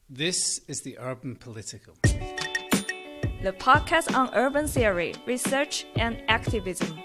This is the Urban Political, the podcast on urban theory, research, and activism.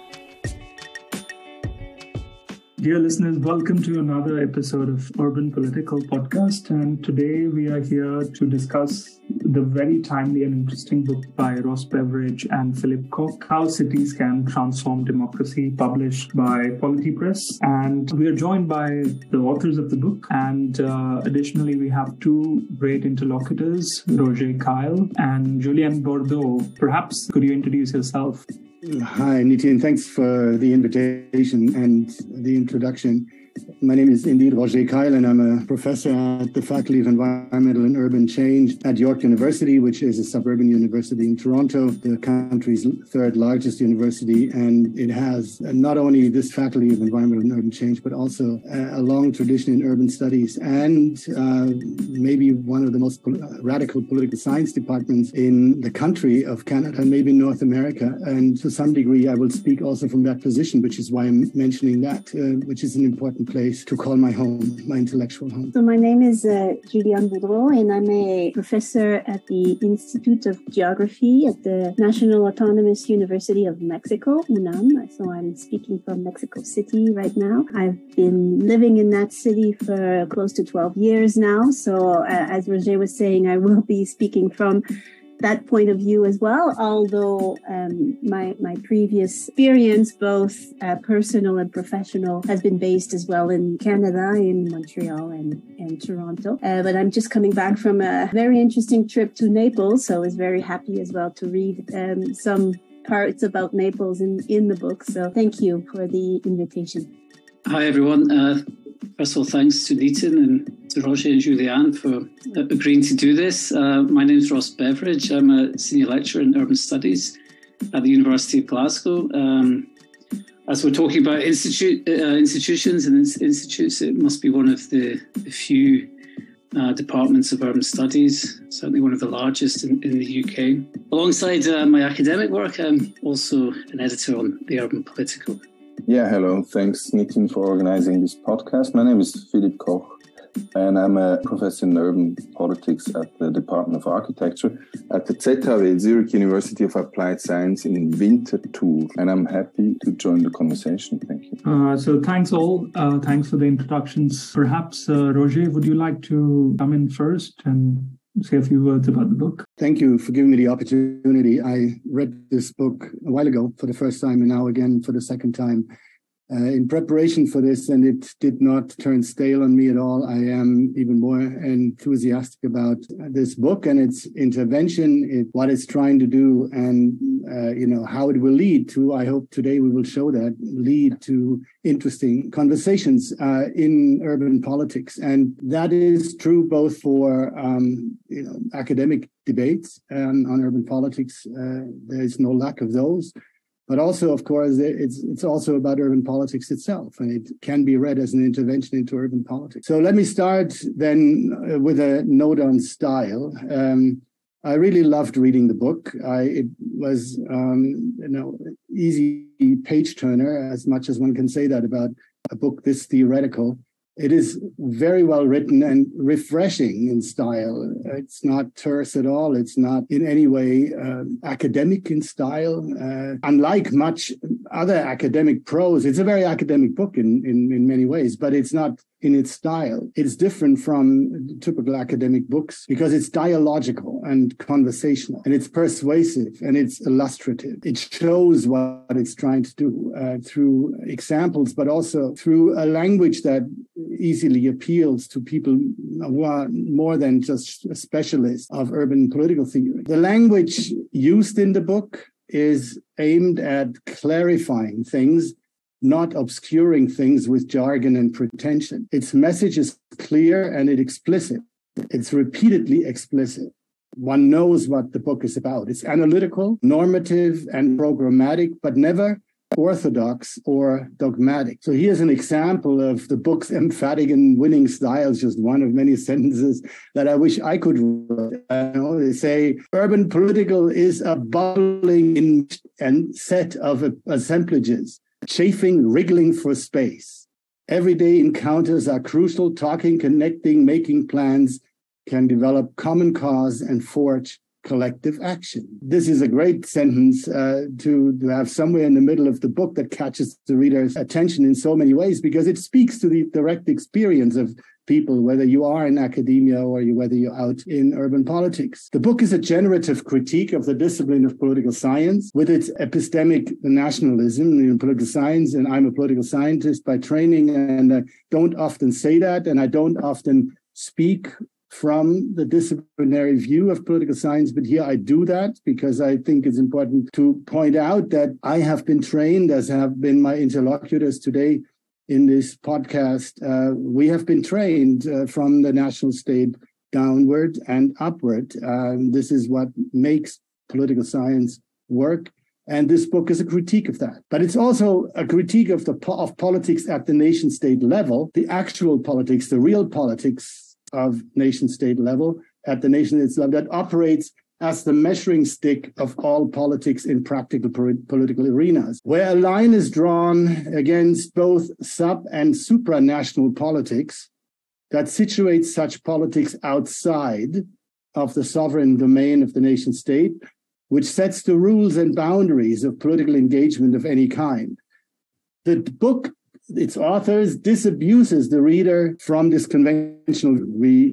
Dear listeners, welcome to another episode of Urban Political Podcast. And today we are here to discuss the very timely and interesting book by Ross Beveridge and Philip Koch, How Cities Can Transform Democracy, published by Polity Press. And we are joined by the authors of the book. And additionally, we have two great interlocutors, Roger Kyle and Julien Bordeaux. Perhaps could you introduce yourself? Hi, Nitin. Thanks for the invitation and the introduction. My name is indeed Roger Kyle, and I'm a professor at the Faculty of Environmental and Urban Change at York University, which is a suburban university in Toronto, the country's third largest university. And it has not only this Faculty of Environmental and Urban Change, but also a long tradition in urban studies and maybe one of the most radical political science departments in the country of Canada, maybe North America. And to some degree, I will speak also from that position, which is why I'm mentioning that, which is an important place to call my home, my intellectual home. So my name is Julien Bordeaux, and I'm a professor at the Institute of Geography at the National Autonomous University of Mexico, UNAM. So I'm speaking from Mexico City right now. I've been living in that city for close to 12 years now. So as Roger was saying, I will be speaking from that point of view as well, although my previous experience, both personal and professional, has been based as well in Canada, in Montreal and Toronto. But I'm just coming back from a very interesting trip to Naples, so I was very happy as well to read some parts about Naples in the book. So thank you for the invitation. Hi, everyone. First of all, thanks to Nitin and to Roger and Julien for agreeing to do this. My name is Ross Beveridge. I'm a senior lecturer in urban studies at the University of Glasgow. As we're talking about institutions and institutes, it must be one of the few departments of urban studies, certainly one of the largest in the UK. Alongside my academic work, I'm also an editor on the Urban Political. Yeah, hello. Thanks, Nitin, for organizing this podcast. My name is Philip Koch, and I'm a professor in urban politics at the Department of Architecture at the ZHW, Zurich University of Applied Science in Winterthur. And I'm happy to join the conversation. Thank you. So thanks all. Thanks for the introductions. Perhaps, Roger, would you like to come in first and say a few words about the book? Thank you for giving me the opportunity. I read this book a while ago for the first time and now again for the second time in preparation for this, and it did not turn stale on me at all. I am even more enthusiastic about this book and its intervention, what it's trying to do, and how it will lead to, I hope today we will show that, lead to interesting conversations in urban politics. And that is true both for academic debates on urban politics. There is no lack of those. But also, of course, it's also about urban politics itself, and it can be read as an intervention into urban politics. So let me start then with a note on style. I really loved reading the book. It was, easy page turner, as much as one can say that about a book this theoretical. It is very well written and refreshing in style. It's not terse at all. It's not in any way academic in style. Unlike much other academic prose, it's a very academic book in many ways, but it's not in its style. It's different from typical academic books because it's dialogical and conversational, and it's persuasive and it's illustrative. It shows what it's trying to do through examples, but also through a language that easily appeals to people who are more than just specialists of urban political theory. The language used in the book is aimed at clarifying things, not obscuring things with jargon and pretension. Its message is clear and it's explicit. It's repeatedly explicit. One knows what the book is about. It's analytical, normative, and programmatic, but never orthodox or dogmatic. So here's an example of the book's emphatic and winning style, just one of many sentences that I wish I could write. They say, urban political is a bubbling and set of assemblages, chafing, wriggling for space. Everyday encounters are crucial, talking, connecting, making plans, can develop common cause and forge collective action. This is a great sentence to have somewhere in the middle of the book that catches the reader's attention in so many ways, because it speaks to the direct experience of people, whether you are in academia or whether you're out in urban politics. The book is a generative critique of the discipline of political science with its epistemic nationalism in political science. And I'm a political scientist by training, and I don't often say that, and I don't often speak from the disciplinary view of political science, but here I do that because I think it's important to point out that I have been trained, as have been my interlocutors today in this podcast. We have been trained from the national state downward and upward. This is what makes political science work. And this book is a critique of that. But it's also a critique of politics at the nation-state level, the actual politics, the real politics of nation-state level, at the nation-state level, that operates as the measuring stick of all politics in practical political arenas, where a line is drawn against both sub- and supranational politics that situates such politics outside of the sovereign domain of the nation-state, which sets the rules and boundaries of political engagement of any kind. The book, its authors, disabuses the reader from this conventional we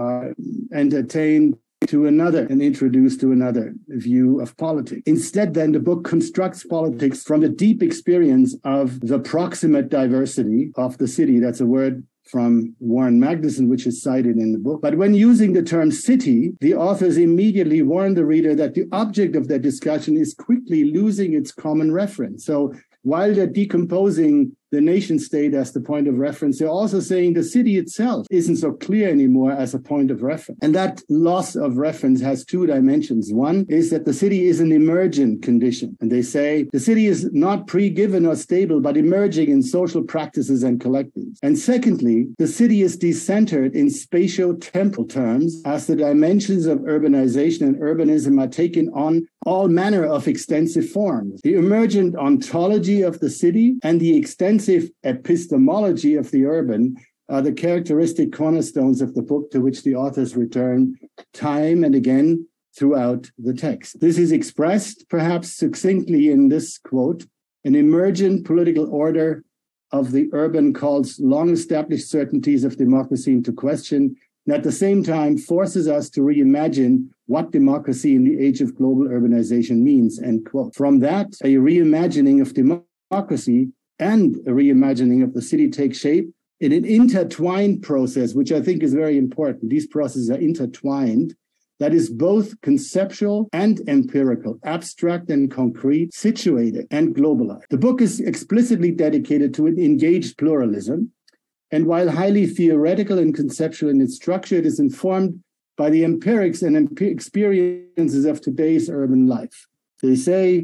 entertained to another and introduced to another view of politics. Instead, then, the book constructs politics from the deep experience of the proximate diversity of the city. That's a word from Warren Magnuson, which is cited in the book. But when using the term city, the authors immediately warn the reader that the object of their discussion is quickly losing its common reference. So while they're decomposing the nation state as the point of reference, they're also saying the city itself isn't so clear anymore as a point of reference. And that loss of reference has two dimensions. One is that the city is an emergent condition. And they say the city is not pre-given or stable, but emerging in social practices and collectives. And secondly, the city is decentered in spatio-temporal terms as the dimensions of urbanization and urbanism are taken on all manner of extensive forms. The emergent ontology of the city and the extensive epistemology of the urban are the characteristic cornerstones of the book, to which the authors return time and again throughout the text. This is expressed perhaps succinctly in this quote: an emergent political order of the urban calls long-established certainties of democracy into question, and at the same time forces us to reimagine what democracy in the age of global urbanization means, end quote. From that, a reimagining of democracy and a reimagining of the city takes shape in an intertwined process, which I think is very important. These processes are intertwined. That is both conceptual and empirical, abstract and concrete, situated and globalized. The book is explicitly dedicated to an engaged pluralism. And while highly theoretical and conceptual in its structure, it is informed by the empirics and experiences of today's urban life. They say,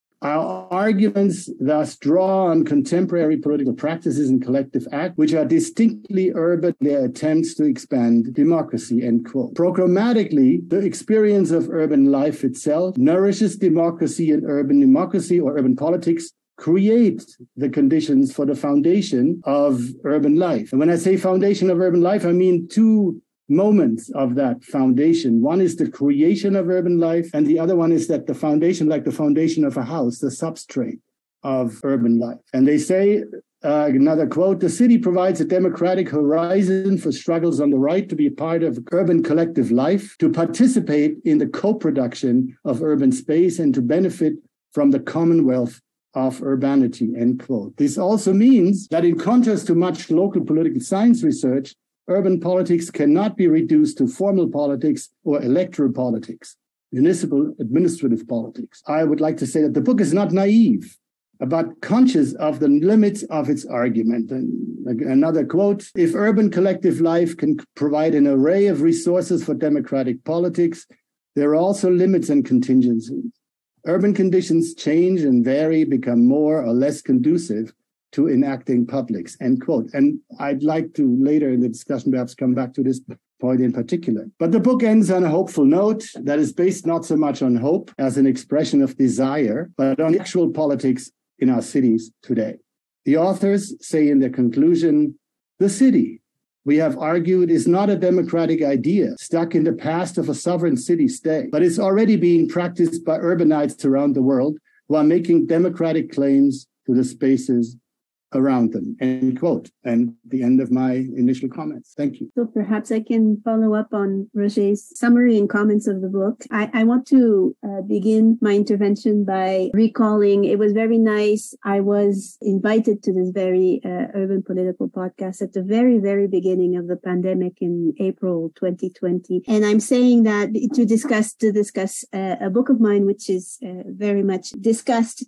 our arguments thus draw on contemporary political practices and collective act, which are distinctly urban in their attempts to expand democracy, end quote. Programmatically, the experience of urban life itself nourishes democracy, and urban democracy or urban politics create the conditions for the foundation of urban life. And when I say foundation of urban life, I mean two moments of that foundation. One is the creation of urban life, and the other one is that the foundation, like the foundation of a house, the substrate of urban life. And they say, another quote, the city provides a democratic horizon for struggles on the right to be a part of urban collective life, to participate in the co-production of urban space, and to benefit from the commonwealth of urbanity, end quote. This also means that in contrast to much local political science research, urban politics cannot be reduced to formal politics or electoral politics, municipal administrative politics. I would like to say that the book is not naive, but conscious of the limits of its argument. And another quote, if urban collective life can provide an array of resources for democratic politics, there are also limits and contingencies. Urban conditions change and vary, become more or less conducive to enacting publics, end quote. And I'd like to later in the discussion perhaps come back to this point in particular. But the book ends on a hopeful note that is based not so much on hope as an expression of desire, but on actual politics in our cities today. The authors say in their conclusion, the city, we have argued, is not a democratic idea stuck in the past of a sovereign city-state, but is already being practiced by urbanites around the world who are making democratic claims to the spaces around them, end quote. And the end of my initial comments. Thank you. So perhaps I can follow up on Roger's summary and comments of the book. I want to begin my intervention by recalling it was very nice. I was invited to this very urban political podcast at the very, very beginning of the pandemic in April 2020. And I'm saying that to discuss a book of mine, which is very much discussed,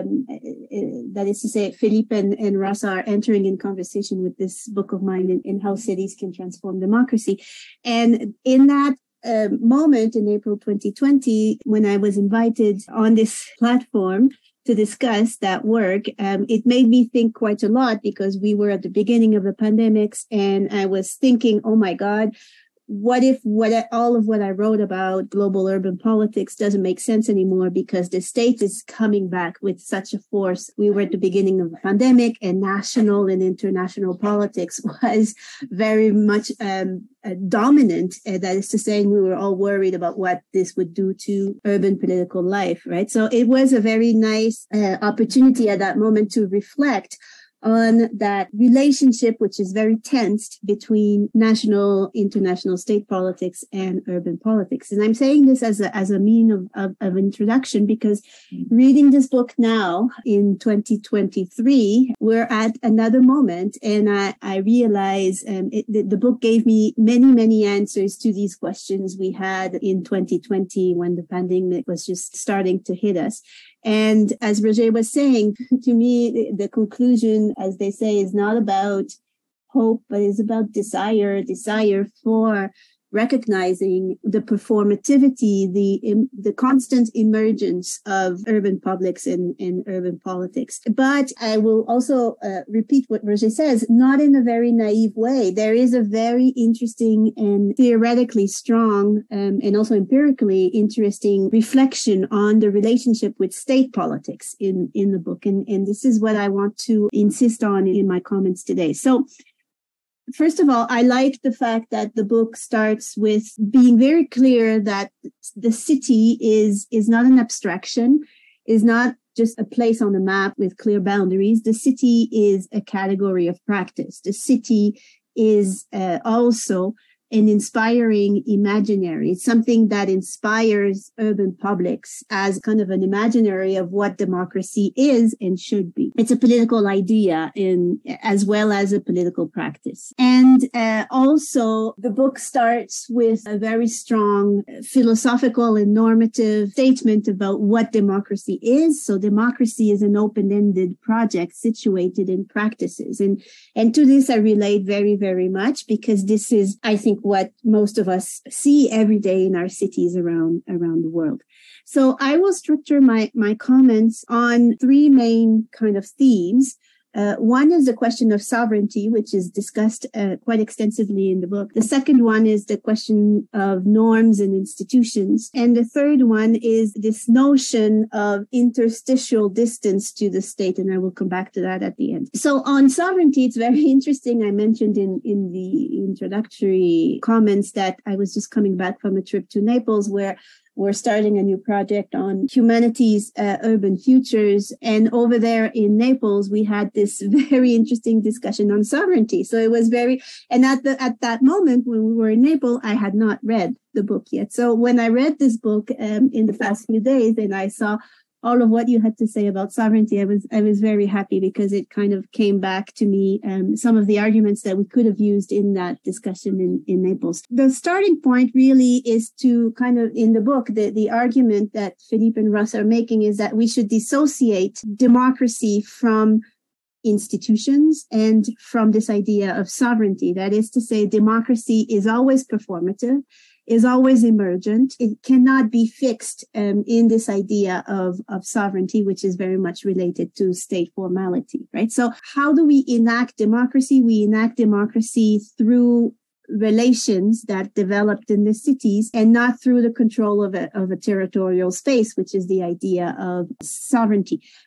that is to say, Philippe and Ross are entering in conversation with this book of mine in how cities can transform democracy. And in that moment in April 2020, when I was invited on this platform to discuss that work, it made me think quite a lot because we were at the beginning of the pandemics and I was thinking, oh my God, what if all of what I wrote about global urban politics doesn't make sense anymore because the state is coming back with such a force? We were at the beginning of the pandemic and national and international politics was very much dominant. That is to say, we were all worried about what this would do to urban political life, right? So it was a very nice opportunity at that moment to reflect on that relationship, which is very tensed between national, international, state politics and urban politics. And I'm saying this as a mean of introduction because reading this book now in 2023, we're at another moment. And I realize the book gave me many, many answers to these questions we had in 2020 when the pandemic was just starting to hit us. And as Roger was saying, to me, the conclusion, as they say, is not about hope, but is about desire for recognizing the performativity, the constant emergence of urban publics and urban politics. But I will also repeat what Roger says, not in a very naive way. There is a very interesting and theoretically strong and also empirically interesting reflection on the relationship with state politics in the book. And this is what I want to insist on in my comments today. So, first of all, I like the fact that the book starts with being very clear that the city is not an abstraction, is not just a place on the map with clear boundaries. The city is a category of practice. The city is also an inspiring imaginary. It's something that inspires urban publics as kind of an imaginary of what democracy is and should be. It's a political idea as well as a political practice. And also the book starts with a very strong philosophical and normative statement about what democracy is. So democracy is an open-ended project situated in practices. And to this I relate very, very much because this is, I think, what most of us see every day in our cities around the world. So I will structure my comments on three main kind of themes. One is the question of sovereignty, which is discussed quite extensively in the book. The second one is the question of norms and institutions. And the third one is this notion of interstitial distance to the state. And I will come back to that at the end. So on sovereignty, it's very interesting. I mentioned in the introductory comments that I was just coming back from a trip to Naples where we're starting a new project on humanities, urban futures. And over there in Naples, we had this very interesting discussion on sovereignty. So it was and at that moment when we were in Naples, I had not read the book yet. So when I read this book in the past few days and I saw all of what you had to say about sovereignty, I was very happy because it kind of came back to me some of the arguments that we could have used in that discussion in Naples. The starting point really is to kind of, in the book, the argument that Philippe and Ross are making is that we should dissociate democracy from institutions and from this idea of sovereignty. That is to say, democracy is always performative, is always emergent. It cannot be fixed in this idea of sovereignty, which is very much related to state formality, right? So how do we enact democracy? We enact democracy through relations that developed in the cities and not through the control of a territorial space, which is the idea of sovereignty.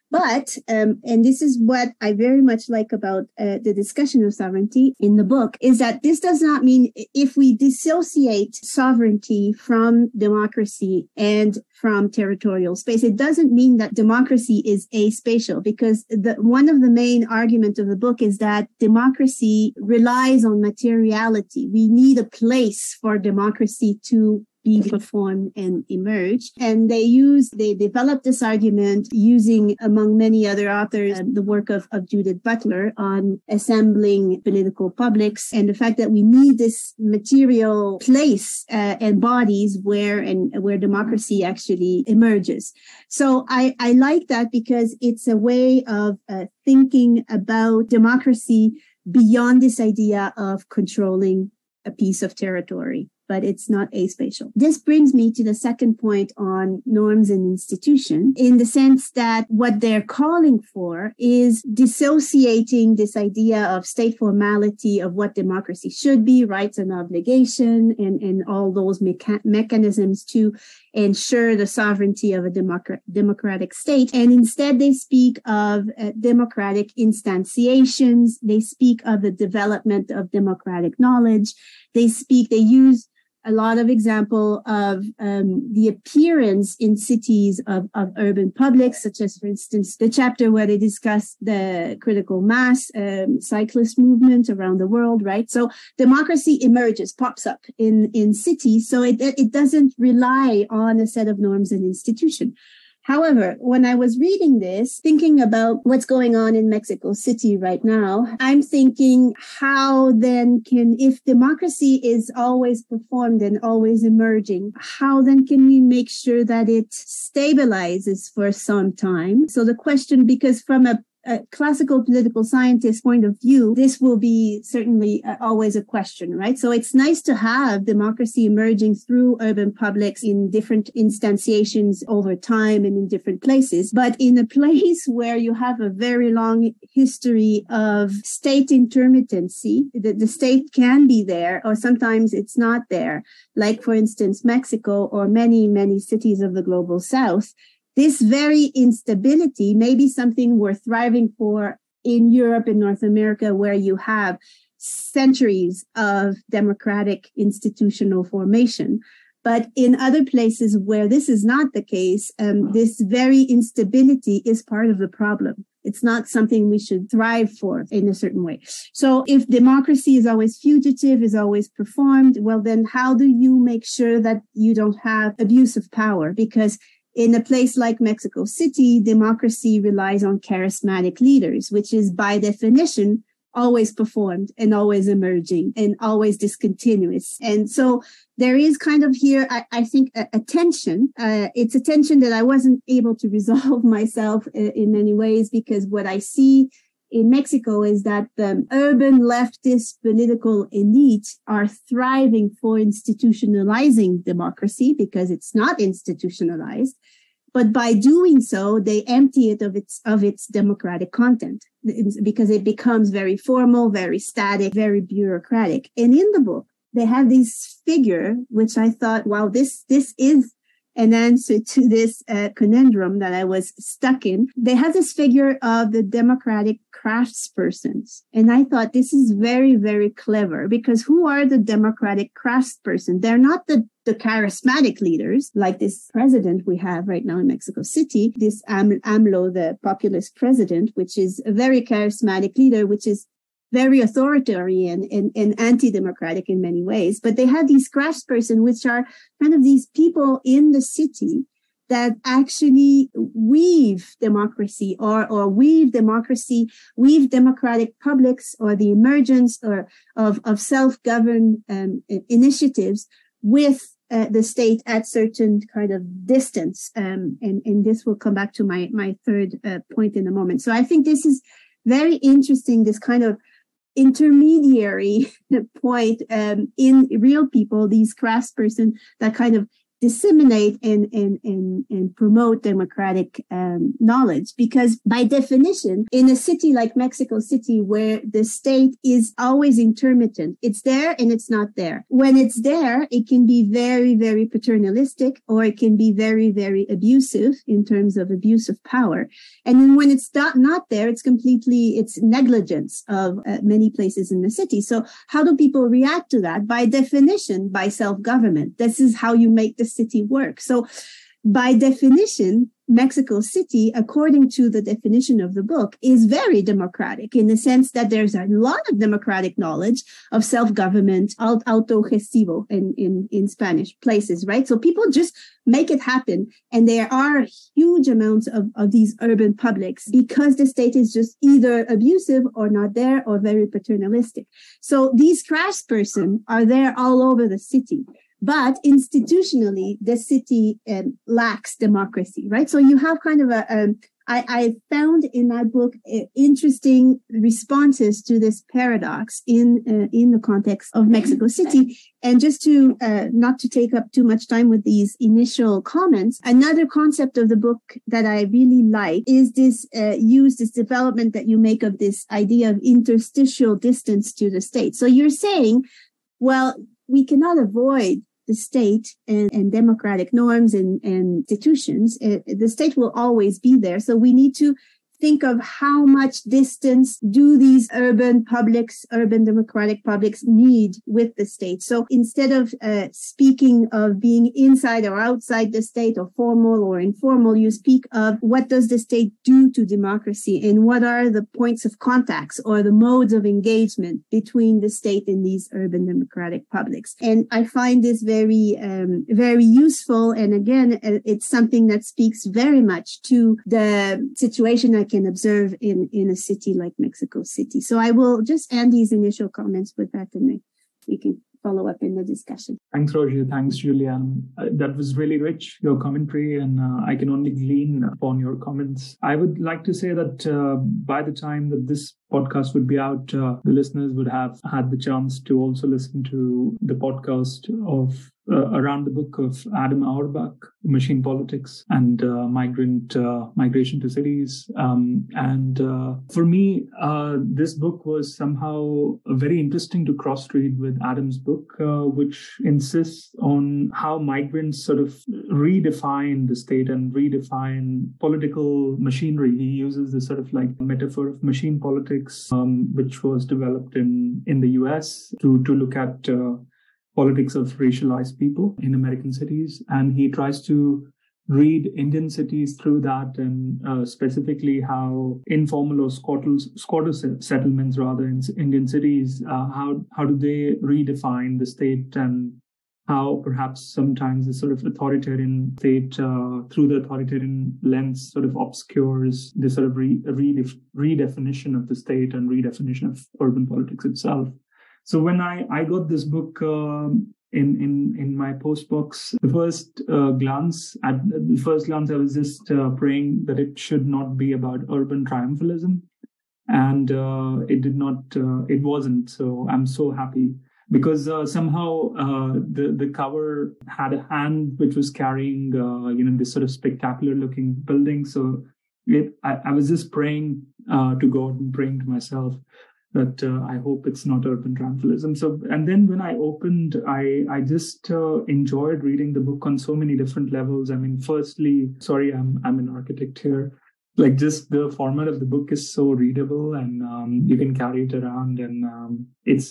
But, and this is what I very much like about the discussion of sovereignty in the book, is that this does not mean if we dissociate sovereignty from democracy and from territorial space, it doesn't mean that democracy is aspatial, because one of the main arguments of the book is that democracy relies on materiality. We need a place for democracy to be performed and emerge. And they developed this argument using, among many other authors, the work of Judith Butler on assembling political publics and the fact that we need this material place and bodies where democracy actually emerges. So I like that because it's a way of thinking about democracy beyond this idea of controlling a piece of territory, but it's not aspatial. This brings me to the second point on norms and institution, in the sense that what they're calling for is dissociating this idea of state formality of what democracy should be, rights and obligation, and all those mechanisms to ensure the sovereignty of a democratic state. And instead, they speak of democratic instantiations. They speak of the development of democratic knowledge. They use a lot of example of the appearance in cities of urban publics, such as, for instance, the chapter where they discuss the critical mass cyclist movement around the world, right? So democracy emerges, pops up in cities. So it doesn't rely on a set of norms and institutions. However, when I was reading this, thinking about what's going on in Mexico City right now, I'm thinking how then if democracy is always performed and always emerging, how then can we make sure that it stabilizes for some time? So the question, because from a classical political scientist point of view, this will be certainly always a question, right? So it's nice to have democracy emerging through urban publics in different instantiations over time and in different places. But in a place where you have a very long history of state intermittency, the state can be there, or sometimes it's not there. Like, for instance, Mexico or many, many cities of the global south. This very instability may be something we're thriving for in Europe and North America, where you have centuries of democratic institutional formation. But in other places where this is not the case, this very instability is part of the problem. It's not something we should thrive for in a certain way. So if democracy is always fugitive, is always performed, well, then how do you make sure that you don't have abuse of power? Because in a place like Mexico City, democracy relies on charismatic leaders, which is by definition always performed and always emerging and always discontinuous. And so there is kind of here, I think, a tension. It's a tension that I wasn't able to resolve myself in many ways, because what I see in Mexico is that the urban leftist political elite are thriving for institutionalizing democracy because it's not institutionalized. But by doing so, they empty it of its democratic content, because it becomes very formal, very static, very bureaucratic. And in the book, they have this figure, which I thought, wow, this is an answer to this conundrum that I was stuck in. They have this figure of the democratic craftspersons. And I thought this is very, very clever, because who are the democratic craftspersons? They're not the charismatic leaders, like this president we have right now in Mexico City, this AMLO, the populist president, which is a very charismatic leader, which is very authoritarian and anti-democratic in many ways. But they have these craftspersons, which are kind of these people in the city that actually weave democracy or weave democratic publics, or the emergence of self-governed initiatives with the state at certain kind of distance. And this will come back to my third point in a moment. So I think this is very interesting, this kind of intermediary point in real people, these craftspersons that kind of disseminate and promote democratic knowledge. Because by definition, in a city like Mexico City, where the state is always intermittent, it's there and it's not there. When it's there, it can be very, very paternalistic, or it can be very, very abusive in terms of abuse of power. And then when it's not there, it's negligence of many places in the city. So how do people react to that? By definition, by self-government. This is how you make the city work. So by definition, Mexico City, according to the definition of the book, is very democratic in the sense that there's a lot of democratic knowledge of self-government, autogestivo in Spanish places, right? So people just make it happen. And there are huge amounts of these urban publics because the state is just either abusive or not there or very paternalistic. So these craftspersons are there all over the city. But institutionally, the city lacks democracy, right? So you have kind of I found in that book interesting responses to this paradox in the context of Mexico City. And just to not to take up too much time with these initial comments, another concept of the book that I really like is this development that you make of this idea of interstitial distance to the state. So you're saying, well, we cannot avoid the state and democratic norms and institutions. The state will always be there. So we need to think of how much distance do these urban democratic publics need with the state. So instead of speaking of being inside or outside the state or formal or informal, you speak of what does the state do to democracy and what are the points of contacts or the modes of engagement between the state and these urban democratic publics. And I find this very, very useful. And again, it's something that speaks very much to the situation I can observe in a city like Mexico City. So I will just end these initial comments with that, and we can follow up in the discussion. Thanks, Roger. Thanks, Julianne. That was really rich, your commentary, and I can only glean upon your comments. I would like to say that by the time that this podcast would be out, the listeners would have had the chance to also listen to the podcast of around the book of Adam Auerbach, Machine Politics and Migration to Cities. And for me, this book was somehow very interesting to cross-read with Adam's book, which insists on how migrants sort of redefine the state and redefine political machinery. He uses this sort of like metaphor of machine politics, which was developed in the US to look at politics of racialized people in American cities. And he tries to read Indian cities through that, and specifically how informal or squatter settlements rather in Indian cities, how do they redefine the state, and how perhaps sometimes the sort of authoritarian state through the authoritarian lens sort of obscures the sort of redefinition of the state and redefinition of urban politics itself. So when I got this book in my postbox, the first glance, I was just praying that it should not be about urban triumphalism, and it wasn't. So I'm so happy because somehow the cover had a hand which was carrying this sort of spectacular looking building. So I was just praying to God and praying to myself that I hope it's not urban triumphalism. So, and then when I opened, I just enjoyed reading the book on so many different levels. I mean, firstly, sorry, I'm an architect here. Like, just the format of the book is so readable, and you can carry it around, and it's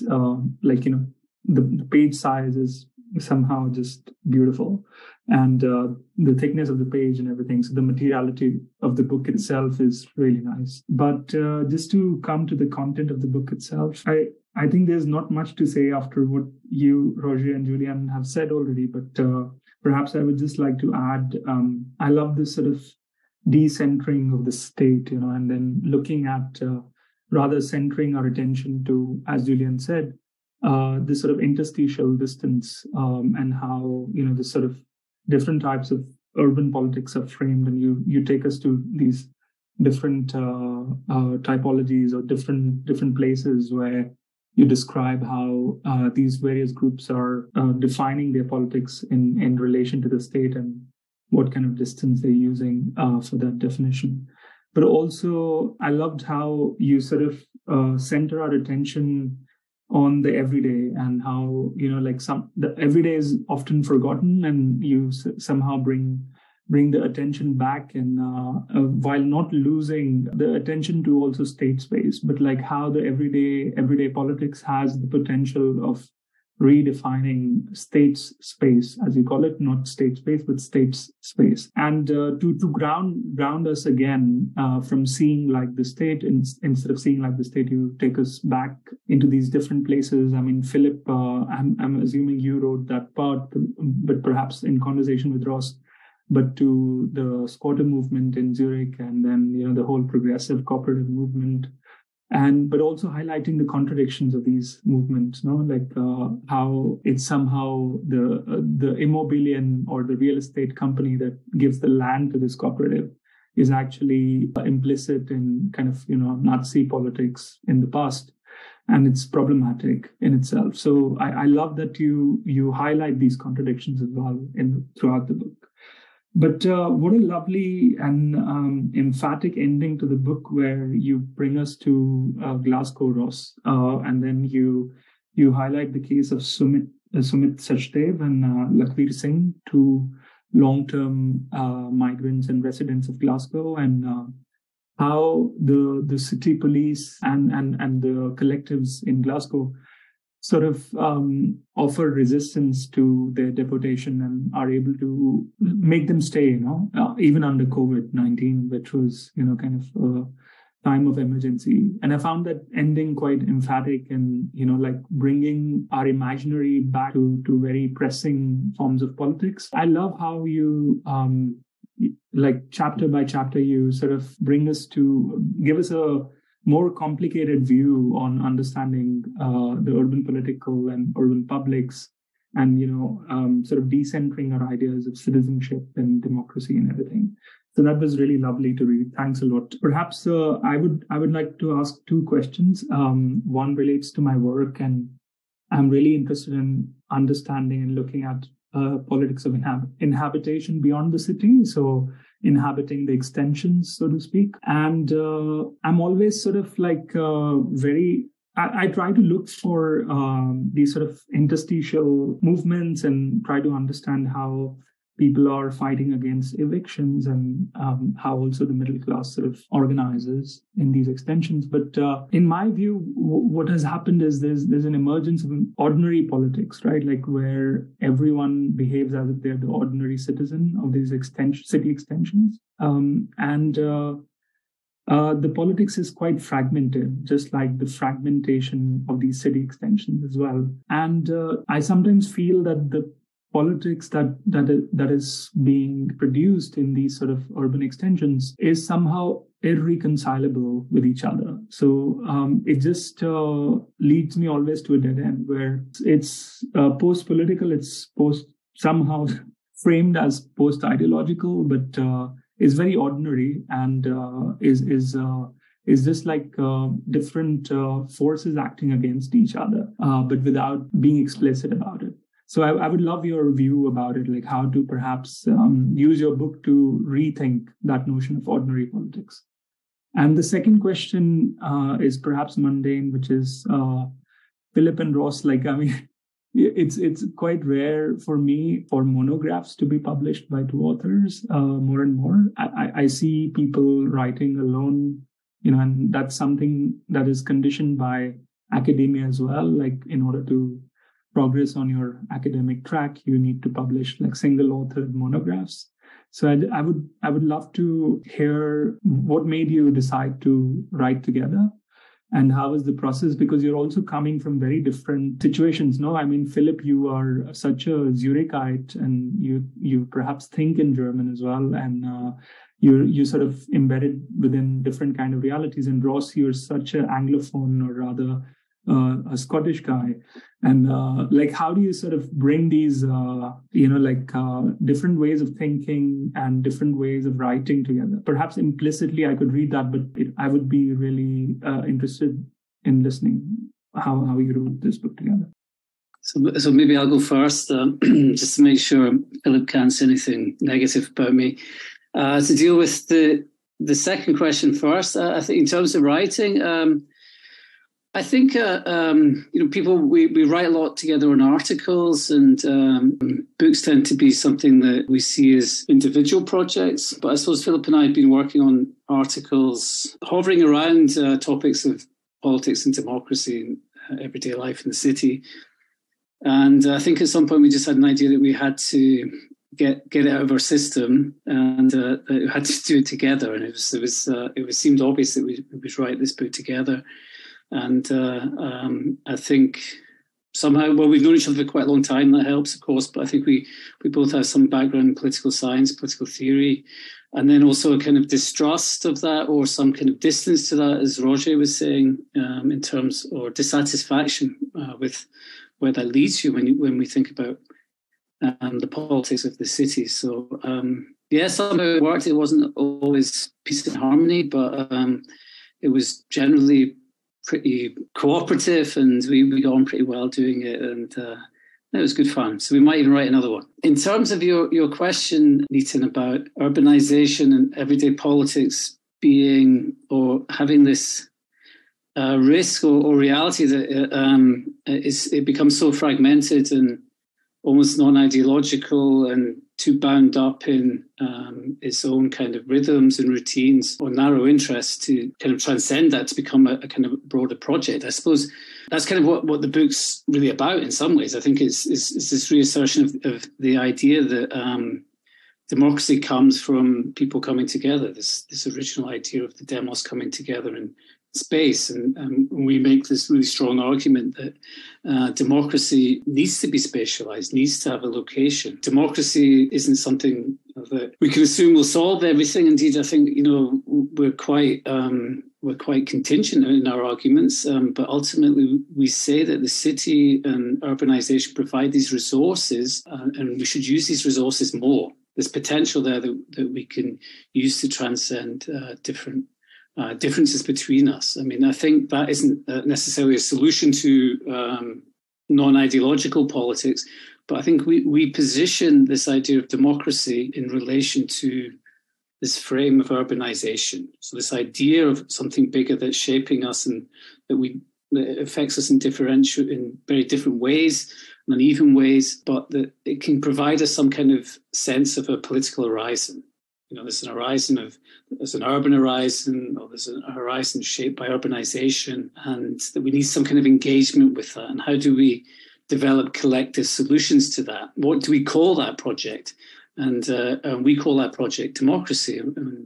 the page size is somehow just beautiful, and the thickness of the page and everything. So the materiality of the book itself is really nice. But just to come to the content of the book itself, I think there's not much to say after what you, Roger and Julianne, have said already. But perhaps I would just like to add, I love this sort of decentering of the state, and then looking at rather centering our attention to, as Julianne said, this sort of interstitial distance, and how, this sort of different types of urban politics are framed, and you take us to these different typologies or different places where you describe how these various groups are defining their politics in relation to the state and what kind of distance they're using for that definition. But also, I loved how you sort of center our attention on the everyday and how, the everyday is often forgotten, and you somehow bring the attention back, and while not losing the attention to also state space, but like how the everyday politics has the potential of redefining states space, as you call it, not state space, but states space. And to ground us again from seeing like the state, instead of seeing like the state, you take us back into these different places. I mean, Philip, I'm assuming you wrote that part, but perhaps in conversation with Ross, but to the squatter movement in Zurich, and then, the whole progressive cooperative movement. But also highlighting the contradictions of these movements, how it's somehow the immobilian or the real estate company that gives the land to this cooperative is actually implicit in kind of, Nazi politics in the past. And it's problematic in itself. So I love that you highlight these contradictions as well throughout the book. But what a lovely and emphatic ending to the book, where you bring us to Glasgow, Ross, and then you highlight the case of Sumit Sachdev and Lakhvir Singh, two long-term migrants and residents of Glasgow, and how the city police and the collectives in Glasgow sort of offer resistance to their deportation and are able to make them stay, even under COVID-19, which was, kind of a time of emergency. And I found that ending quite emphatic and, bringing our imaginary back to very pressing forms of politics. I love how you, chapter by chapter, you sort of give us a more complicated view on understanding the urban political and urban publics, and sort of decentering our ideas of citizenship and democracy and everything. So that was really lovely to read. Thanks a lot. Perhaps I would like to ask two questions. One relates to my work, and I'm really interested in understanding and looking at politics of inhabitation beyond the city. So inhabiting the extensions, so to speak. And I'm always sort of I try to look for these sort of interstitial movements and try to understand how people are fighting against evictions, and how also the middle class sort of organizes in these extensions. But in my view, what has happened is there's an emergence of ordinary politics, right? Like where everyone behaves as if they're the ordinary citizen of these city extensions. The politics is quite fragmented, just like the fragmentation of these city extensions as well. And I sometimes feel that the politics that is being produced in these sort of urban extensions is somehow irreconcilable with each other. So it just leads me always to a dead end, where it's post-political, it's somehow framed as post-ideological, but is very ordinary and is just like different forces acting against each other, but without being explicit about it. So I would love your view about it, like how to perhaps use your book to rethink that notion of ordinary politics. And the second question is perhaps mundane, which is Philip and Ross. It's quite rare for me for monographs to be published by two authors more and more. I see people writing alone, and that's something that is conditioned by academia as well. Like in order to progress on your academic track, you need to publish like single authored monographs. So I would love to hear what made you decide to write together, and how is the process? Because you're also coming from very different situations. No, I mean, Philip, you are such a Zurichite, and you perhaps think in German as well, and you sort of embedded within different kind of realities. And Ross, you're such an Anglophone, or rather a Scottish guy, and how do you sort of bring these different ways of thinking and different ways of writing together? Perhaps implicitly I could read that, but I would be really interested in listening how you wrote this book together. So maybe I'll go first, just to make sure Philip can't say anything negative about me. To deal with the second question first, I think in terms of writing, I think people we write a lot together on articles, and books tend to be something that we see as individual projects. But I suppose Philip and I have been working on articles hovering around topics of politics and democracy and everyday life in the city. And I think at some point we just had an idea that we had to get it out of our system, and we had to do it together. And it seemed obvious that we would write this book together. And I think somehow, well, we've known each other for quite a long time. That helps, of course. But I think we both have some background in political science, political theory, and then also a kind of distrust of that, or some kind of distance to that, as Roger was saying, in terms, or dissatisfaction with where that leads you when we think about the politics of the city. So somehow it worked. It wasn't always peace and harmony, but it was generally pretty cooperative, and we got on pretty well doing it, and it was good fun. So we might even write another one. In terms of your question, Nitin, about urbanization and everyday politics being or having this risk or reality that it becomes so fragmented and almost non-ideological and too bound up in its own kind of rhythms and routines or narrow interests to kind of transcend that to become a kind of broader project. I suppose that's kind of what the book's really about in some ways. I think it's this reassertion of the idea that democracy comes from people coming together, this original idea of the demos coming together in space. And we make this really strong argument that democracy needs to be spatialized, needs to have a location. Democracy isn't something that we can assume will solve everything. Indeed, I think, we're quite contingent in our arguments, but ultimately we say that the city and urbanization provide these resources, and we should use these resources more. There's potential there that we can use to transcend differences between us. I mean, I think that isn't necessarily a solution to non-ideological politics, but I think we position this idea of democracy in relation to this frame of urbanization. So this idea of something bigger that's shaping us and that affects us in very different ways, uneven ways, but that it can provide us some kind of sense of a political horizon. There's an urban horizon, or there's a horizon shaped by urbanization, and that we need some kind of engagement with that. And how do we develop collective solutions to that? What do we call that project? And we call that project democracy.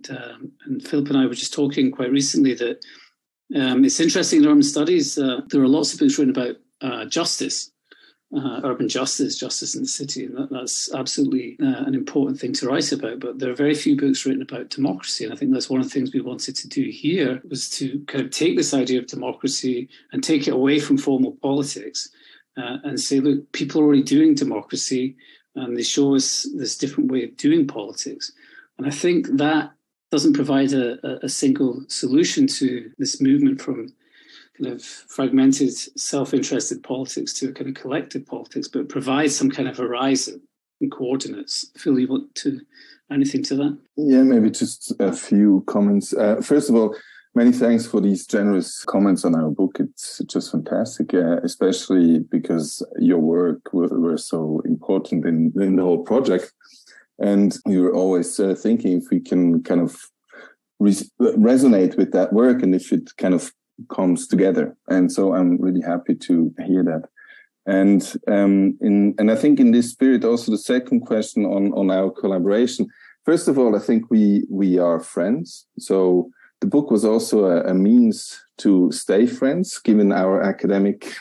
And Philip and I were just talking quite recently that it's interesting in urban studies, there are lots of books written about justice. Urban justice in the city, and that's absolutely an important thing to write about. But there are very few books written about democracy, and I think that's one of the things we wanted to do here, was to kind of take this idea of democracy and take it away from formal politics and say, look, people are already doing democracy, and they show us this different way of doing politics. And I think that doesn't provide a single solution to this movement from kind of fragmented, self-interested politics to a kind of collective politics, but it provides some kind of horizon and coordinates. Phil, you want to add anything to that? Yeah, maybe just a few comments. First of all, many thanks for these generous comments on our book. It's just fantastic, especially because your work were so important in the whole project. And we were always thinking if we can kind of resonate with that work and if it kind of comes together. And so I'm really happy to hear that. And I think in this spirit, also the second question on our collaboration. First of all, I think we are friends. So the book was also a means to stay friends, given our academic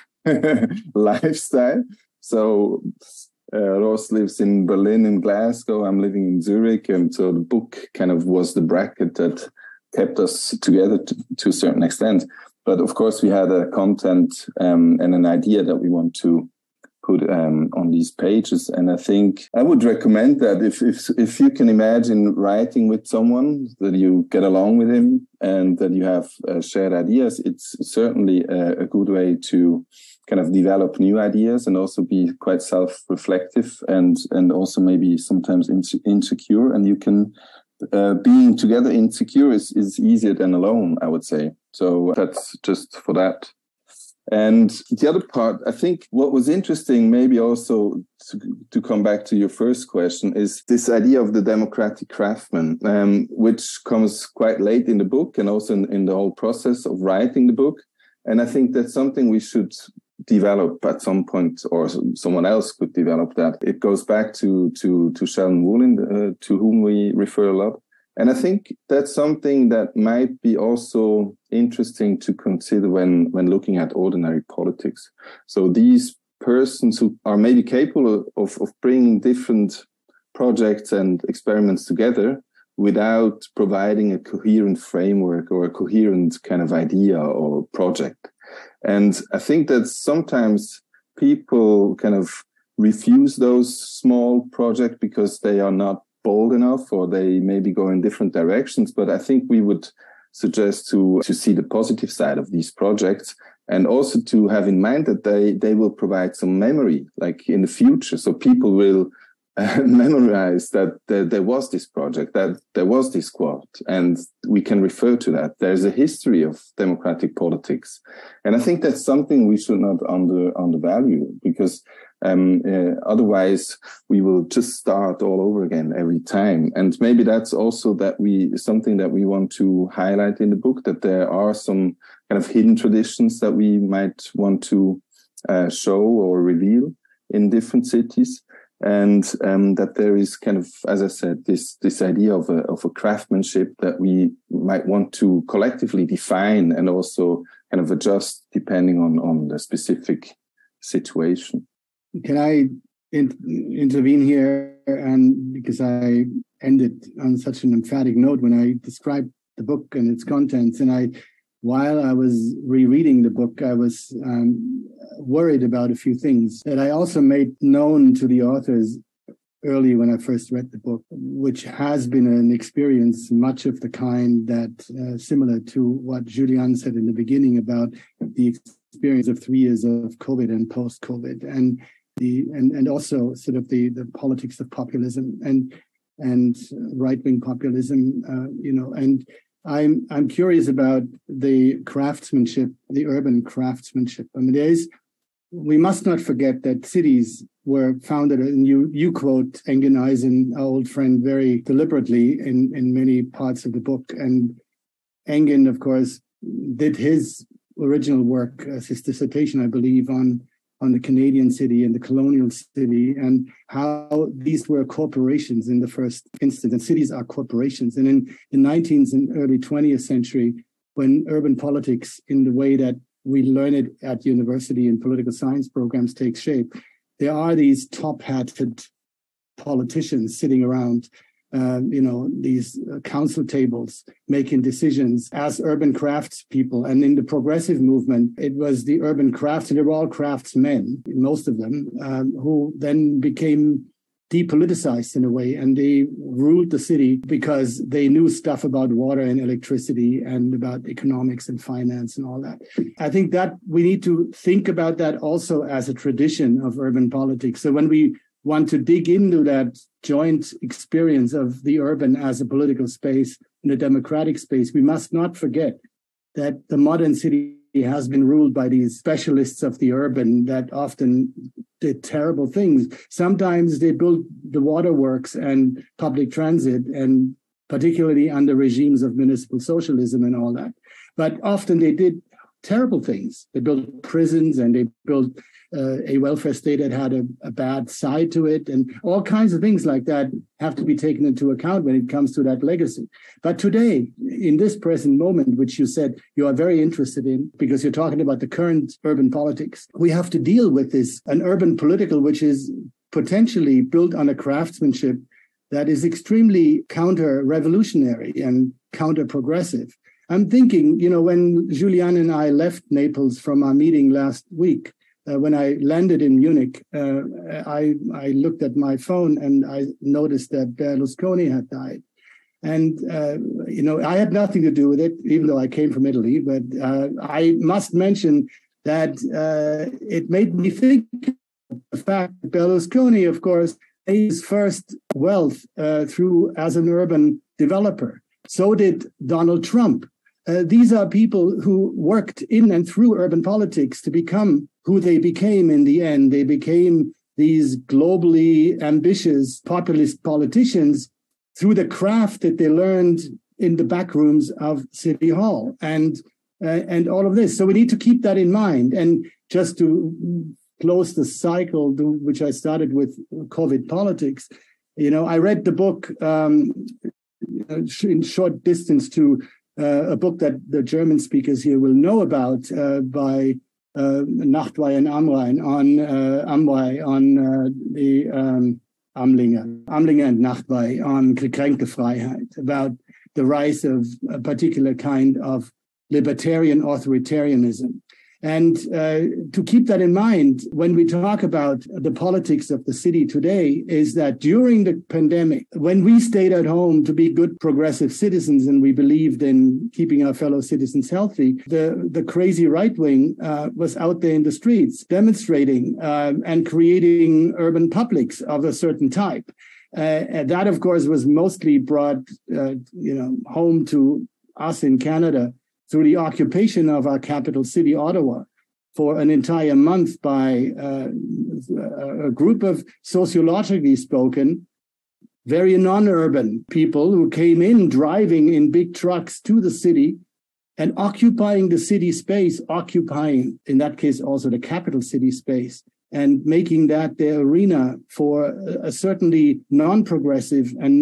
lifestyle. So Ross lives in Berlin and Glasgow. I'm living in Zurich. And so the book kind of was the bracket that kept us together to a certain extent. But of course, we had a content and an idea that we want to put on these pages. And I think I would recommend that if you can imagine writing with someone, that you get along with him and that you have shared ideas, it's certainly a good way to kind of develop new ideas and also be quite self-reflective and also maybe sometimes insecure. And you can, being together insecure is easier than alone, I would say. So that's just for that. And the other part, I think what was interesting, maybe also to come back to your first question, is this idea of the democratic craftsman, which comes quite late in the book and also in the whole process of writing the book. And I think that's something we should develop at some point, or someone else could develop that. It goes back to Sheldon Woollin, to whom we refer a lot. And I think that's something that might be also interesting to consider when looking at ordinary politics. So these persons who are maybe capable of bringing different projects and experiments together without providing a coherent framework or a coherent kind of idea or project. And I think that sometimes people kind of refuse those small projects because they are not bold enough, or they maybe go in different directions. But I think we would suggest to see the positive side of these projects, and also to have in mind that they will provide some memory, like in the future. So people will memorize that there was this project, that there was this quote, and we can refer to that. There's a history of democratic politics. And I think that's something we should not undervalue, because otherwise we will just start all over again every time. And maybe that's also something that we want to highlight in the book, that there are some kind of hidden traditions that we might want to show or reveal in different cities. And that there is kind of, as I said, this idea of a craftsmanship that we might want to collectively define and also kind of adjust depending on the specific situation. Can I intervene here? And because I ended on such an emphatic note when I described the book and its contents, and while I was rereading the book, I was worried about a few things that I also made known to the authors early when I first read the book, which has been an experience much of the kind that similar to what Julian said in the beginning about the experience of 3 years of COVID and post-COVID, and also sort of the politics of populism and right-wing populism, and I'm curious about the craftsmanship, the urban craftsmanship. I mean, we must not forget that cities were founded, and you quote Engin Eisen, our old friend, very deliberately in many parts of the book. And Engin, of course, did his original work as his dissertation, I believe, on the Canadian city and the colonial city, and how these were corporations in the first instance, and cities are corporations. And in the 19th and early 20th century, when urban politics, in the way that we learn it at university and political science programs, takes shape, there are these top-hatted politicians sitting around these council tables making decisions as urban crafts people. And in the progressive movement, it was the urban crafts, and they were all craftsmen, most of them, who then became depoliticized in a way, and they ruled the city because they knew stuff about water and electricity and about economics and finance and all that. I think that we need to think about that also as a tradition of urban politics. So when we want to dig into that joint experience of the urban as a political space and a democratic space, we must not forget that the modern city has been ruled by these specialists of the urban that often did terrible things. Sometimes they built the waterworks and public transit, and particularly under regimes of municipal socialism and all that. But often they did terrible things. They built prisons, and they built a welfare state that had a bad side to it, and all kinds of things like that have to be taken into account when it comes to that legacy. But today, in this present moment, which you said you are very interested in, because you're talking about the current urban politics, we have to deal with this, an urban political which is potentially built on a craftsmanship that is extremely counter-revolutionary and counter-progressive. I'm thinking, when Julian and I left Naples from our meeting last week, when I landed in Munich, I looked at my phone and I noticed that Berlusconi had died. And, I had nothing to do with it, even though I came from Italy. But I must mention that it made me think of the fact that Berlusconi, of course, made his first wealth as an urban developer. So did Donald Trump. These are people who worked in and through urban politics to become who they became in the end. They became these globally ambitious populist politicians through the craft that they learned in the back rooms of City Hall and all of this. So we need to keep that in mind. And just to close the cycle, which I started with COVID politics, I read the book in short distance to a book that the German speakers here will know about by Nachtwey and Amrein on the Amlinger and Nachtwey on Gekränkte Freiheit, about the rise of a particular kind of libertarian authoritarianism. And to keep that in mind, when we talk about the politics of the city today, is that during the pandemic, when we stayed at home to be good progressive citizens and we believed in keeping our fellow citizens healthy, the crazy right wing was out there in the streets demonstrating and creating urban publics of a certain type. And that, of course, was mostly brought home to us in Canada through the occupation of our capital city, Ottawa, for an entire month by a group of sociologically spoken, very non-urban people who came in driving in big trucks to the city and occupying the city space, occupying, in that case, also the capital city space, and making that their arena for a certainly non-progressive and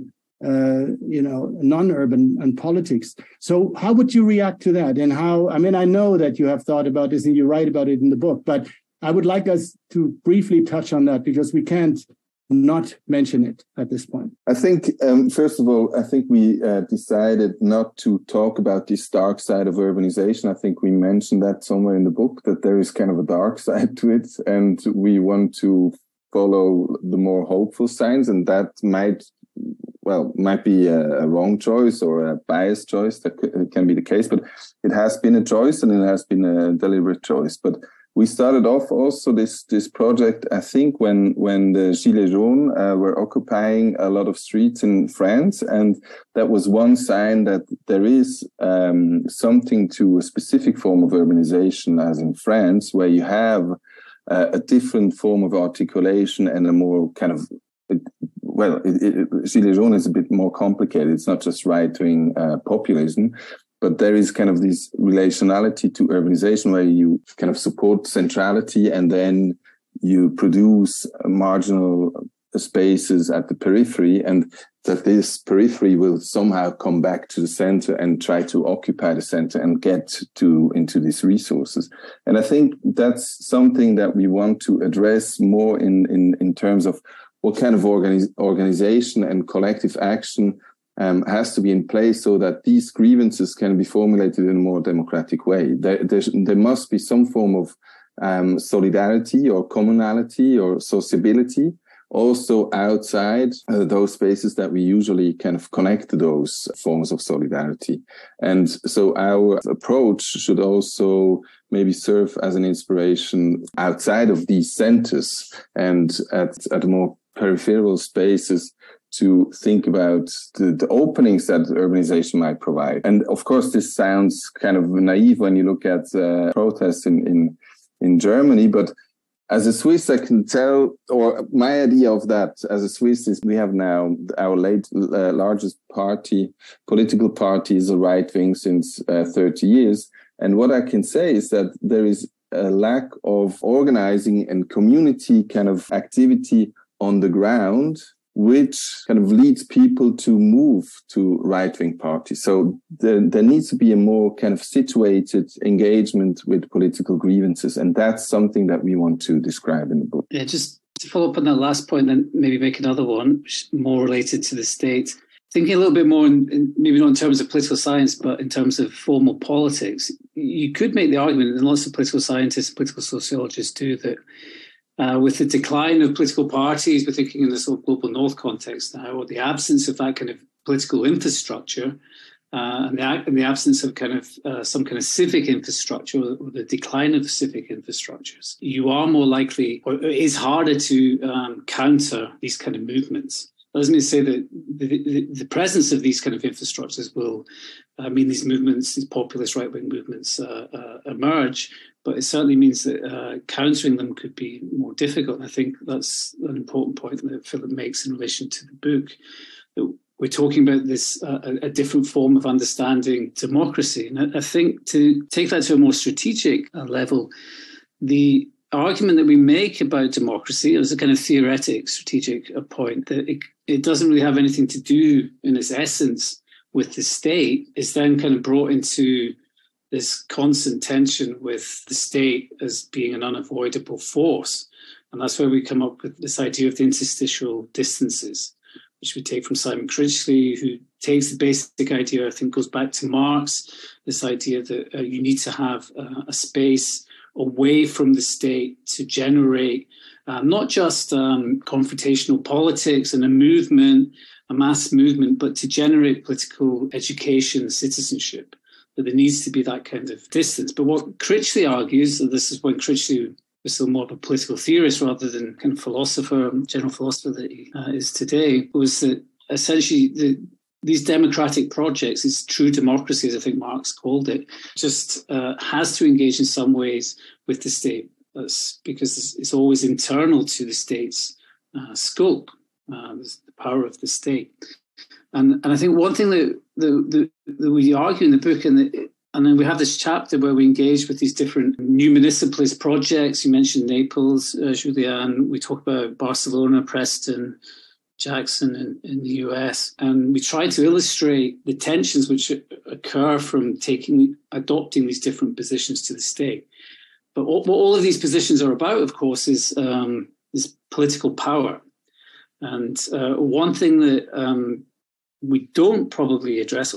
non-urban and politics. So how would you react to that? And I know that you have thought about this and you write about it in the book, but I would like us to briefly touch on that because we can't not mention it at this point. I think, first of all, we decided not to talk about this dark side of urbanization. I think we mentioned that somewhere in the book, that there is kind of a dark side to it, and we want to follow the more hopeful signs, and that might be a wrong choice or a biased choice. That can be the case, but it has been a choice and it has been a deliberate choice. But we started off also this project, I think, when the Gilets jaunes were occupying a lot of streets in France. And that was one sign that there is something to a specific form of urbanization, as in France, where you have a different form of articulation and a more kind of, Gilets jaunes is a bit more complicated. It's not just right-wing populism, but there is kind of this relationality to urbanization where you kind of support centrality and then you produce marginal spaces at the periphery, and that this periphery will somehow come back to the center and try to occupy the center and get into these resources. And I think that's something that we want to address more in terms of what kind of organization and collective action has to be in place so that these grievances can be formulated in a more democratic way. There must be some form of solidarity or commonality or sociability also outside those spaces that we usually kind of connect to those forms of solidarity. And so our approach should also maybe serve as an inspiration outside of these centers and at more peripheral spaces to think about the openings that urbanization might provide. And of course, this sounds kind of naive when you look at protests in Germany, but as a Swiss, I can tell, or my idea of that as a Swiss is we have now our largest political party is a right wing since 30 years. And what I can say is that there is a lack of organizing and community kind of activity on the ground, which kind of leads people to move to right-wing parties. So there needs to be a more kind of situated engagement with political grievances. And that's something that we want to describe in the book. Yeah, just to follow up on that last point and maybe make another one, which is more related to the state. I thinking a little bit more, maybe not in terms of political science, but in terms of formal politics, you could make the argument, and lots of political scientists, political sociologists do, that with the decline of political parties, we're thinking in the sort of global north context now, or the absence of that kind of political infrastructure, and the absence of kind of some kind of civic infrastructure, or the decline of civic infrastructures, you are more likely, or it is harder to counter these kind of movements. That doesn't mean to say that the presence of these kind of infrastructures will mean these movements, these populist right-wing movements emerge, but it certainly means that countering them could be more difficult. And I think that's an important point that Philip makes in relation to the book. We're talking about this, a different form of understanding democracy. And I think to take that to a more strategic level, the argument that we make about democracy as a kind of theoretic, strategic point, that it doesn't really have anything to do in its essence with the state, is then kind of brought into this constant tension with the state as being an unavoidable force. And that's where we come up with this idea of the interstitial distances, which we take from Simon Critchley, who takes the basic idea, I think goes back to Marx, this idea that you need to have a space away from the state to generate not just confrontational politics and a movement, a mass movement, but to generate political education, citizenship. That there needs to be that kind of distance. But what Critchley argues, and this is when Critchley was still more of a political theorist rather than kind of philosopher, general philosopher that he is today, was that essentially these democratic projects, these true democracies, I think Marx called it, just has to engage in some ways with the state. That's because it's always internal to the state's scope, the power of the state. And I think one thing that we argue in the book, and then we have this chapter where we engage with these different new municipalist projects. You mentioned Naples, Julian. We talk about Barcelona, Preston, Jackson in the US. And we try to illustrate the tensions which occur from adopting these different positions to the state. But what all of these positions are about, of course, is political power. And one thing that we don't probably address,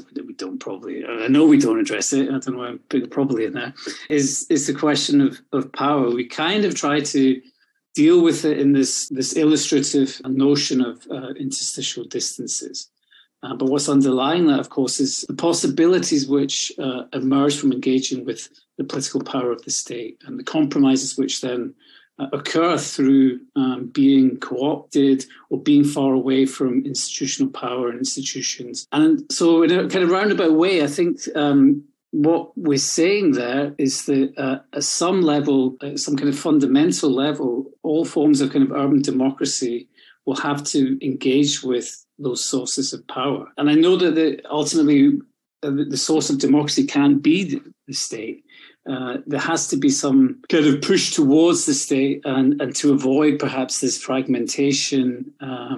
I know we don't address it, I don't know why I'm putting probably in there, is the question of power. We kind of try to deal with it in this illustrative notion of interstitial distances. But what's underlying that, of course, is the possibilities which emerge from engaging with the political power of the state and the compromises which then occur through being co-opted or being far away from institutional power and institutions. And so in a kind of roundabout way, I think what we're saying there is that at some level, some kind of fundamental level, all forms of kind of urban democracy will have to engage with those sources of power. And I know that ultimately the source of democracy can't be the state. There has to be some kind of push towards the state and to avoid perhaps this fragmentation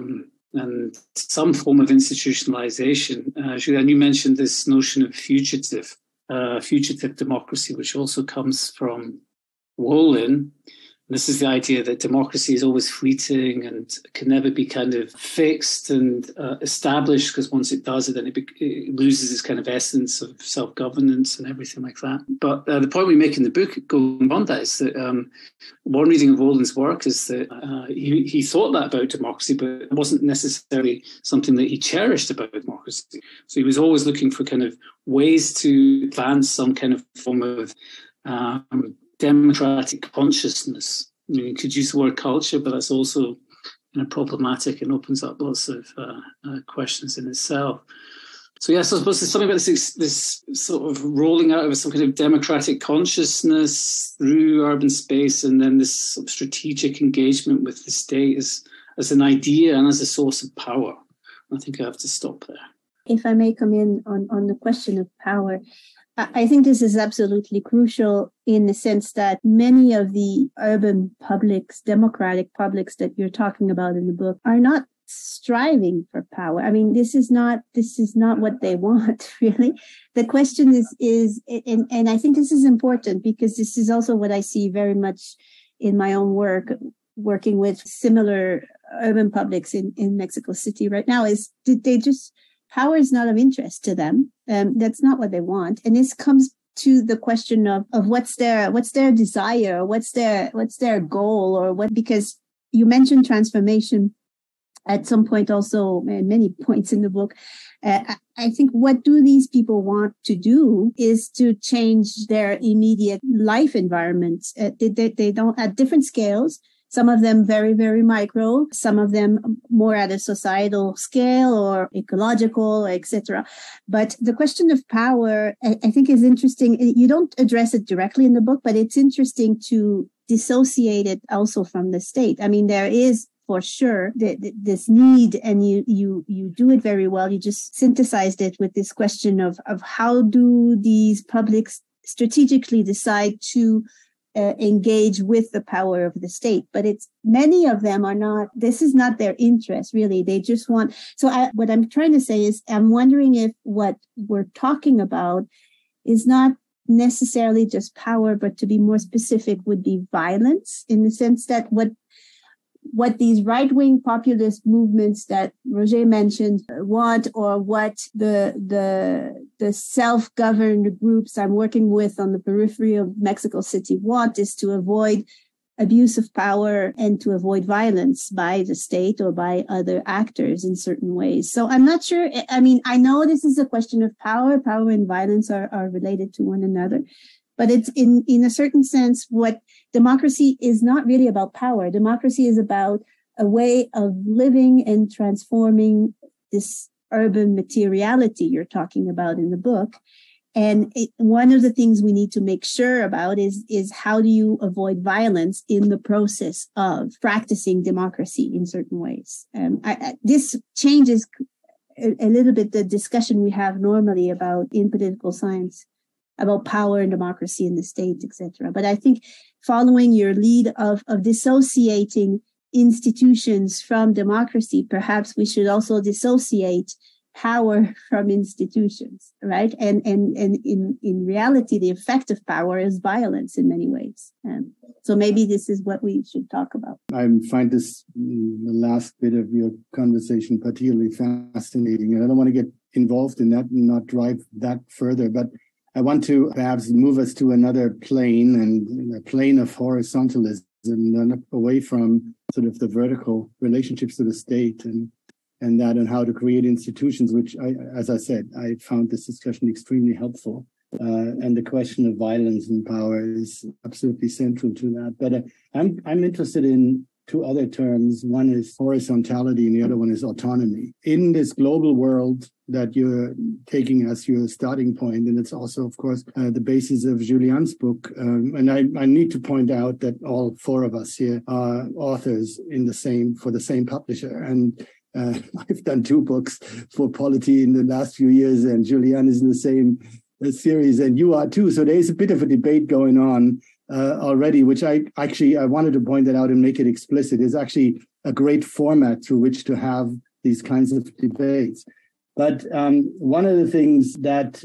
and some form of institutionalization. Julian, you mentioned this notion of fugitive democracy, which also comes from Wolin. This is the idea that democracy is always fleeting and can never be kind of fixed and established, because once it does it, then it loses its kind of essence of self-governance and everything like that. But the point we make in the book going beyond that is that one reading of Wolin's work is that he thought that about democracy, but it wasn't necessarily something that he cherished about democracy. So he was always looking for kind of ways to advance some kind of form of democratic consciousness. I mean, you could use the word culture, but that's also problematic and opens up lots of questions in itself. So yes, I suppose there's something about this sort of rolling out of some kind of democratic consciousness through urban space, and then this sort of strategic engagement with the state as an idea and as a source of power. I think I have to stop there. If I may come in on the question of power, I think this is absolutely crucial in the sense that many of the urban publics, democratic publics that you're talking about in the book, are not striving for power. I mean, this is not what they want, really. The question is, and I think this is important because this is also what I see very much in my own work, working with similar urban publics in Mexico City right now, is did they just power is not of interest to them. That's not what they want. And this comes to the question of what's their desire, what's their goal, or what, because you mentioned transformation at some point also, and many points in the book. I think what do these people want to do is to change their immediate life environment. They don't, at different scales, some of them very, very micro, some of them more at a societal scale or ecological, etc. But the question of power, I think, is interesting. You don't address it directly in the book, but it's interesting to dissociate it also from the state. I mean, there is for sure this need, and you do it very well. You just synthesized it with this question of how do these publics strategically decide to engage with the power of the state. But it's many of them are not, this is not their interest, really. They just want, what I'm trying to say is, I'm wondering if what we're talking about is not necessarily just power, but to be more specific would be violence, in the sense that what these right-wing populist movements that Roger mentioned want, or what the self-governed groups I'm working with on the periphery of Mexico City want, is to avoid abuse of power and to avoid violence by the state or by other actors in certain ways. So I'm not sure. I mean, I know this is a question of power. Power and violence are related to one another. But it's in a certain sense, what democracy is not really about power. Democracy is about a way of living and transforming this urban materiality you're talking about in the book. And one of the things we need to make sure about is how do you avoid violence in the process of practicing democracy in certain ways. This changes a little bit the discussion we have normally about in political science, about power and democracy in the state, etc. But I think following your lead of dissociating institutions from democracy, perhaps we should also dissociate power from institutions, right? And in reality, the effect of power is violence in many ways. So maybe this is what we should talk about. I find this, the last bit of your conversation, particularly fascinating. And I don't want to get involved in that and not drive that further, but I want to perhaps move us to another plane, and a plane of horizontalism, and away from sort of the vertical relationships to the state and how to create institutions, which, as I said, I found this discussion extremely helpful. And the question of violence and power is absolutely central to that. But I'm interested in two other terms. One is horizontality and the other one is autonomy. In this global world that you're taking as your starting point, and it's also, of course, the basis of Julian's book. And I need to point out that all four of us here are authors for the same publisher. And I've done 2 books for Polity in the last few years, and Julian is in the same series, and you are too. So there's a bit of a debate going on already, which I wanted to point that out and make it explicit. Is actually a great format through which to have these kinds of debates. But one of the things that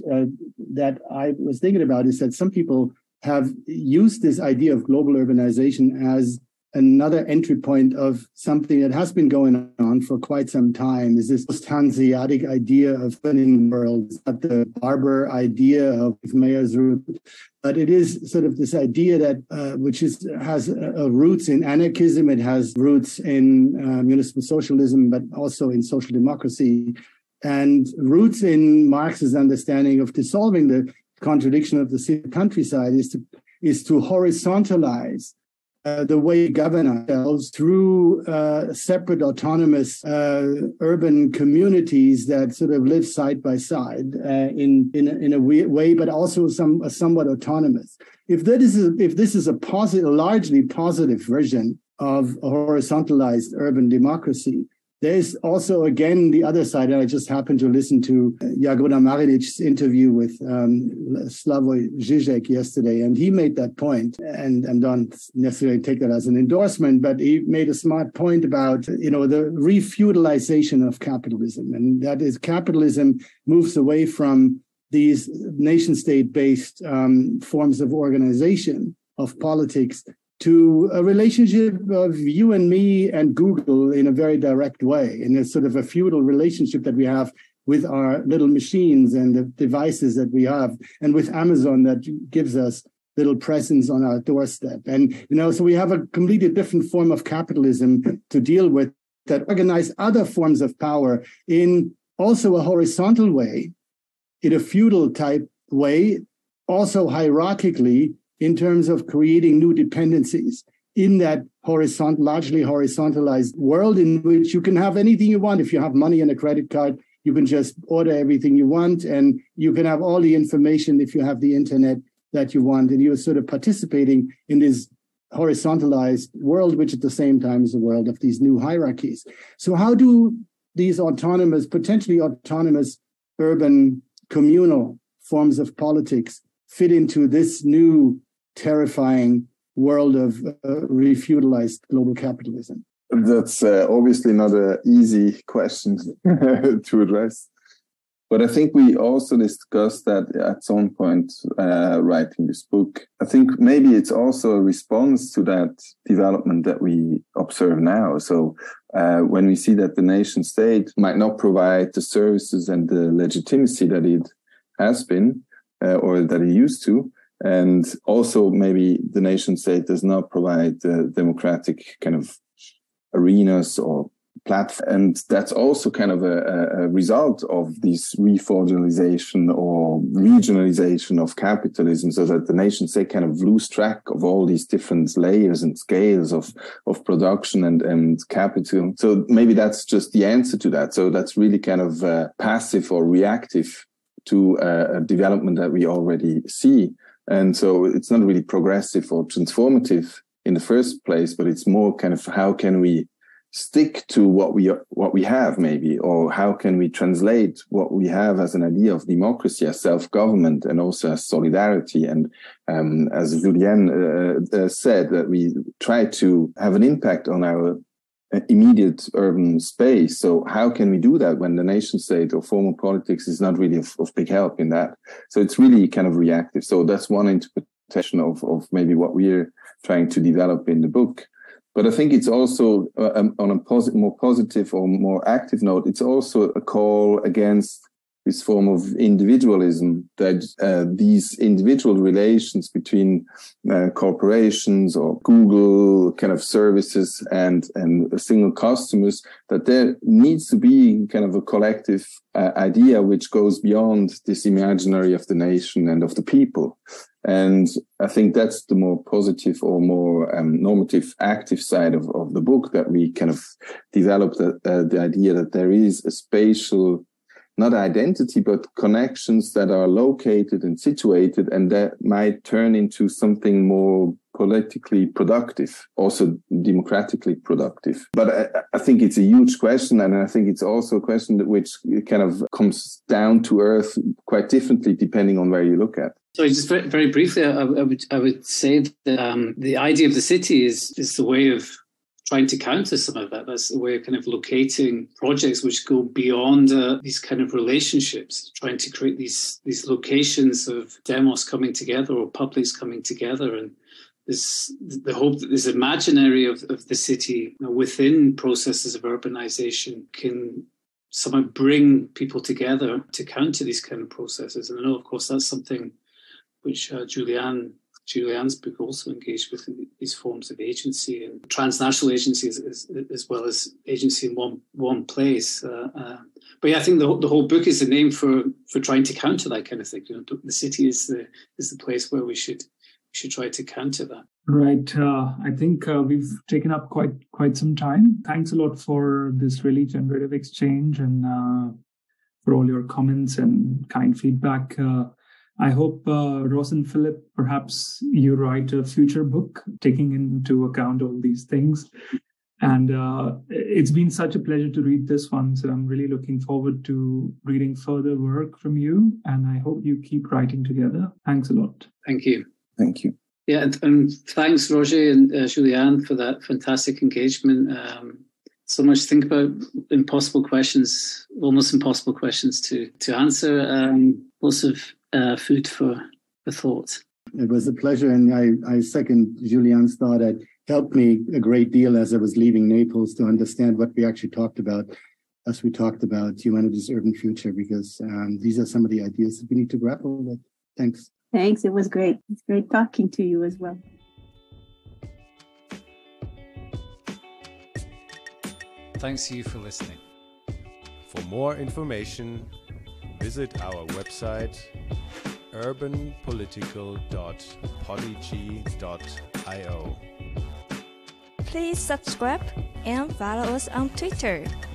I was thinking about is that some people have used this idea of global urbanization as another entry point of something that has been going on for quite some time. Is this post-Hanseatic idea of winning worlds, not the Barber idea of Mayer's root, but it is sort of this idea that which has roots in anarchism. It has roots in municipal socialism, but also in social democracy, and roots in Marx's understanding of dissolving the contradiction of the countryside is to horizontalize the way we govern ourselves through separate autonomous urban communities that sort of live side by side in a way, but also somewhat autonomous. If this is a largely positive version of a horizontalized urban democracy, there's also, again, the other side. And I just happened to listen to Jagoda Maridic's interview with Slavoj Žižek yesterday, and he made that point, and don't necessarily take that as an endorsement, but he made a smart point about, the refeudalization of capitalism. And that is, capitalism moves away from these nation-state-based forms of organization of politics to a relationship of you and me and Google in a very direct way, in a sort of a feudal relationship that we have with our little machines and the devices that we have, and with Amazon that gives us little presents on our doorstep. And, so we have a completely different form of capitalism to deal with that organize other forms of power in also a horizontal way, in a feudal type way, also hierarchically in terms of creating new dependencies in that largely horizontalized world in which you can have anything you want. If you have money and a credit card, you can just order everything you want, and you can have all the information if you have the internet that you want, and you're sort of participating in this horizontalized world, which at the same time is a world of these new hierarchies. So how do these potentially autonomous urban communal forms of politics fit into this new terrifying world of refeudalized global capitalism? That's obviously not an easy question to address. But I think we also discussed that at some point writing this book. I think maybe it's also a response to that development that we observe now. So when we see that the nation state might not provide the services and the legitimacy that it has been or that it used to, and also maybe the nation state does not provide the democratic kind of arenas or platform. And that's also kind of a result of this refeudalization or regionalization of capitalism, so that the nation state kind of lose track of all these different layers and scales of production and capital. So maybe that's just the answer to that. So that's really kind of passive or reactive to a development that we already see. And so it's not really progressive or transformative in the first place, but it's more kind of how can we stick to what we have maybe, or how can we translate what we have as an idea of democracy, as self-government, and also as solidarity. And as Julien said, that we try to have an impact on our immediate urban space. So how can we do that when the nation state or formal politics is not really of big help in that? So it's really kind of reactive. So that's one interpretation of maybe what we're trying to develop in the book. But I think it's also on a more positive or more active note, it's also a call against this form of individualism, that these individual relations between corporations or Google kind of services and single customers, that there needs to be kind of a collective idea which goes beyond this imaginary of the nation and of the people. And I think that's the more positive or more normative, active side of the book, that we kind of developed the idea that there is a spatial, not identity, but connections that are located and situated, and that might turn into something more politically productive, also democratically productive. But I think it's a huge question, and I think it's also a question which kind of comes down to earth quite differently depending on where you look at. So just very, very briefly, I would say that the idea of the city is the way of trying to counter some of that. That's a way of kind of locating projects which go beyond these kind of relationships, trying to create these locations of demos coming together or publics coming together. And the hope that this imaginary of the city within processes of urbanization can somehow bring people together to counter these kind of processes. And I know, of course, that's something which Julian's book also engaged with, these forms of agency and transnational agency as well as agency in one place. But yeah, I think the whole book is a name for trying to counter that kind of thing. The city is the place where we should try to counter that. Right. I think we've taken up quite some time. Thanks a lot for this really generative exchange and for all your comments and kind feedback. I hope, Ross and Philip, perhaps you write a future book taking into account all these things. And it's been such a pleasure to read this one. So I'm really looking forward to reading further work from you. And I hope you keep writing together. Thanks a lot. Thank you. Thank you. Yeah, and thanks, Roger and Julian, for that fantastic engagement. So much to think about, impossible questions, almost impossible questions to answer. Lots of food for thought. It was a pleasure, and I second Julian's thought. It helped me a great deal as I was leaving Naples to understand what we actually talked about. as we talked about humanity's urban future, because these are some of the ideas that we need to grapple with. Thanks. Thanks. It was great. It's great talking to you as well. Thanks to you for listening. For more information, visit our website urbanpolitical.podigy.io. Please subscribe and follow us on Twitter.